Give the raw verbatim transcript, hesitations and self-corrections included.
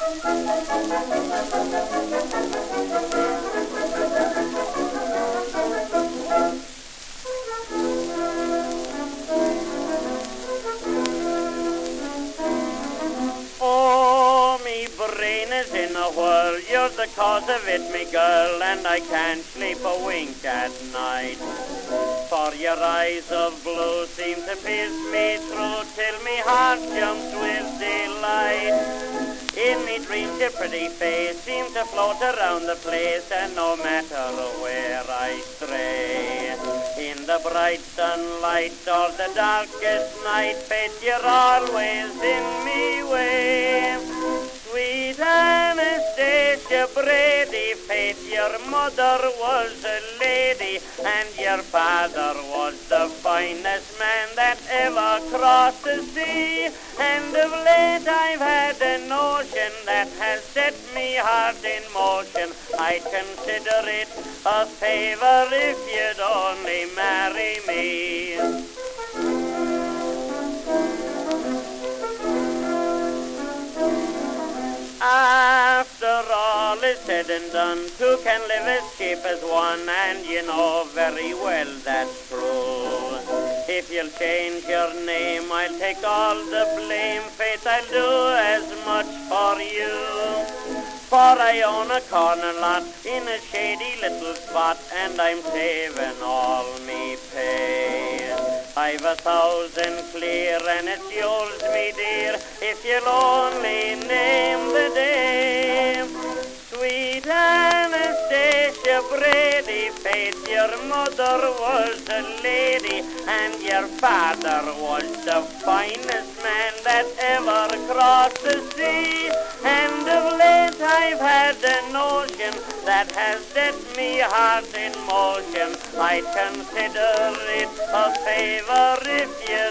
Oh, me brain is in a whirl, you're the cause of it, me girl, and I can't sleep a wink at night. For your eyes of blue seem to pierce me through till me heart jumps with delight. In me dreams your pretty face seems to float around the place, and no matter where I stray, in the bright sunlight or the darkest night, faith, you're always in me way. Sweet Anastasia Brady, faith, your mother was a lady, and your father was the finest man that ever crossed the sea. And of late I've had a notion that has set me heart in motion. I'd consider it a favor if you'd only marry me. After all is said and done, two can live as cheap as one, and you know very well that's true. If you'll change your name, I'll take all the blame. Faith, I'll do as much for you. For I own a corner lot in a shady little spot, and I'm saving all me pay. I've a thousand clear, and it's yours, me dear, if you'll only name the day. Sweet Anastasia Brady, faith, your mother was a lady, and your father was the finest man that ever crossed the sea. And of late I've had a notion that has set me heart in motion. I'd consider it a favor if you